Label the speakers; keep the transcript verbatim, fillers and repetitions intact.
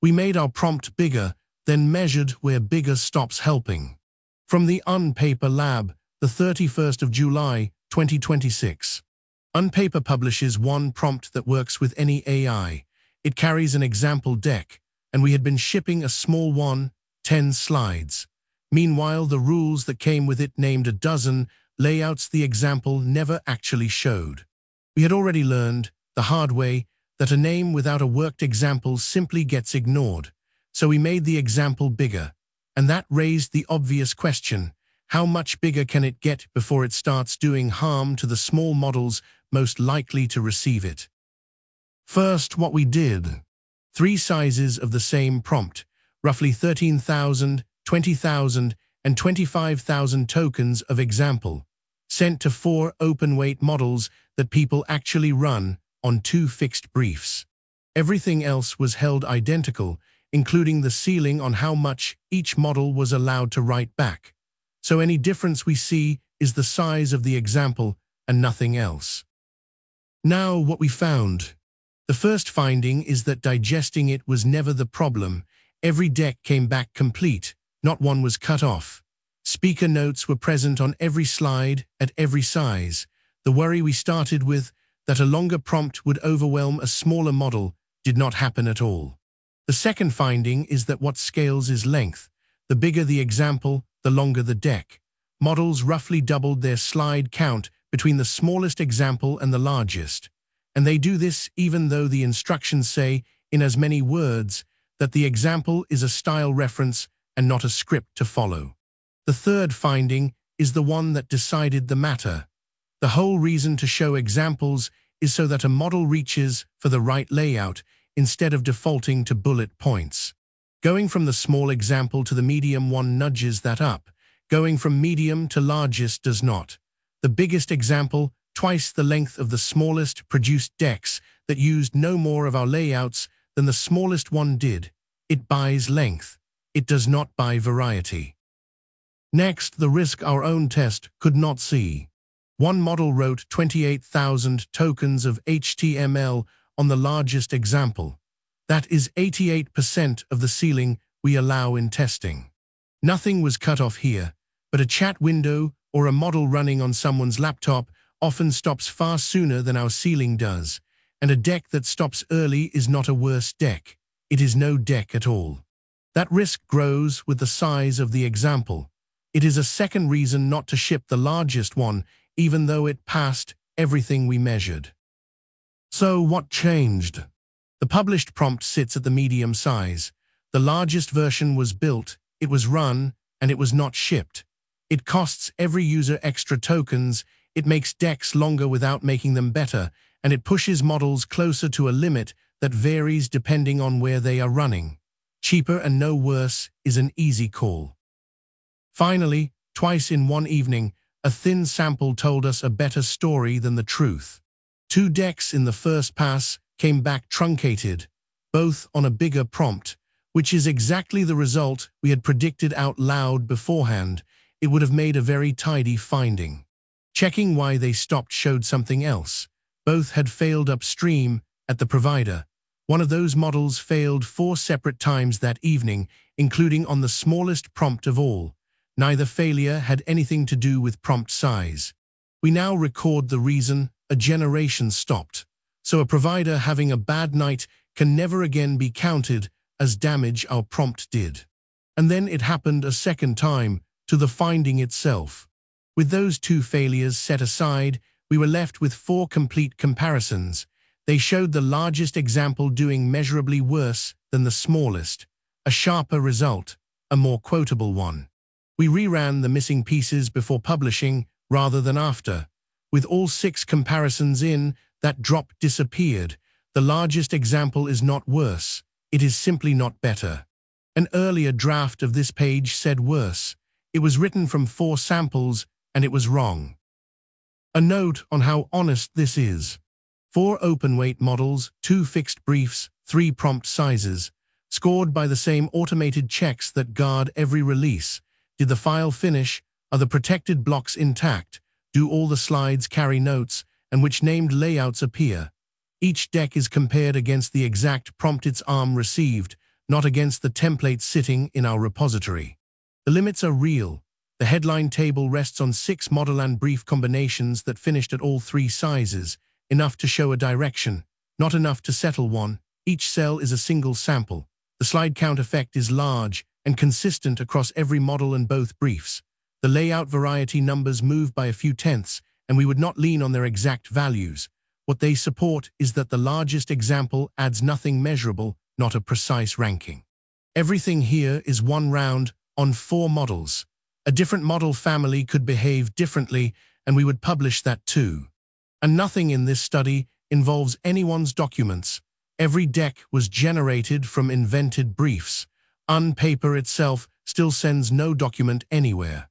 Speaker 1: We made our prompt bigger, then measured where bigger stops helping. From the Unpaper Lab, the thirty-first of July, twenty twenty-six. Unpaper publishes one prompt that works with any A I. It carries an example deck, and we had been shipping a small one, ten slides. Meanwhile, the rules that came with it named a dozen layouts the example never actually showed. We had already learned, the hard way, that a name without a worked example simply gets ignored. So we made the example bigger, and that raised the obvious question: how much bigger can it get before it starts doing harm to the small models most likely to receive it? First, what we did. Three sizes of the same prompt, roughly thirteen thousand, twenty thousand, and twenty-five thousand tokens of example, sent to four open-weight models that people actually run on two fixed briefs. Everything else was held identical, including the ceiling on how much each model was allowed to write back. So any difference we see is the size of the example and nothing else. Now, what we found. The first finding is that digesting it was never the problem. Every deck came back complete, not one was cut off. Speaker notes were present on every slide, at every size. The worry we started with, that a longer prompt would overwhelm a smaller model, did not happen at all. The second finding is that what scales is length. The bigger the example, the longer the deck. Models roughly doubled their slide count between the smallest example and the largest. And they do this even though the instructions say, in as many words, that the example is a style reference and not a script to follow. The third finding is the one that decided the matter. The whole reason to show examples is so that a model reaches for the right layout instead of defaulting to bullet points. Going from the small example to the medium one nudges that up. Going from medium to largest does not. The biggest example, twice the length of the smallest, produced decks that used no more of our layouts than the smallest one did. It buys length. It does not buy variety. Next, the risk our own test could not see. One model wrote twenty-eight thousand tokens of H T M L on the largest example. That is eighty-eight percent of the ceiling we allow in testing. Nothing was cut off here, but a chat window or a model running on someone's laptop often stops far sooner than our ceiling does, and a deck that stops early is not a worse deck. It is no deck at all. That risk grows with the size of the example. It is a second reason not to ship the largest one, even though it passed everything we measured. So what changed? The published prompt sits at the medium size. The largest version was built, it was run, and it was not shipped. It costs every user extra tokens, it makes decks longer without making them better, and it pushes models closer to a limit that varies depending on where they are running. Cheaper and no worse is an easy call. Finally, twice in one evening, a thin sample told us a better story than the truth. Two decks in the first pass came back truncated, both on a bigger prompt, which is exactly the result we had predicted out loud beforehand. It would have made a very tidy finding. Checking why they stopped showed something else. Both had failed upstream at the provider. One of those models failed four separate times that evening, including on the smallest prompt of all. Neither failure had anything to do with prompt size. We now record the reason: a generation stopped. So a provider having a bad night can never again be counted as damage our prompt did. And then it happened a second time to the finding itself. With those two failures set aside, we were left with four complete comparisons. They showed the largest example doing measurably worse than the smallest, a sharper result, a more quotable one. We reran the missing pieces before publishing rather than after. With all six comparisons in, that drop disappeared. The largest example is not worse, it is simply not better. An earlier draft of this page said worse. It was written from four samples, and it was wrong. A note on how honest this is. Four open-weight models, two fixed briefs, three prompt sizes, scored by the same automated checks that guard every release. Did the file finish? Are the protected blocks intact? Do all the slides carry notes, and which named layouts appear? Each deck is compared against the exact prompt its arm received, not against the templates sitting in our repository. The limits are real. The headline table rests on six model and brief combinations that finished at all three sizes, enough to show a direction, not enough to settle one. Each cell is a single sample. The slide count effect is large and consistent across every model and both briefs. The layout variety numbers move by a few tenths, and we would not lean on their exact values. What they support is that the largest example adds nothing measurable, not a precise ranking. Everything here is one round on four models. A different model family could behave differently, and we would publish that too. And nothing in this study involves anyone's documents. Every deck was generated from invented briefs. Unpaper itself still sends no document anywhere.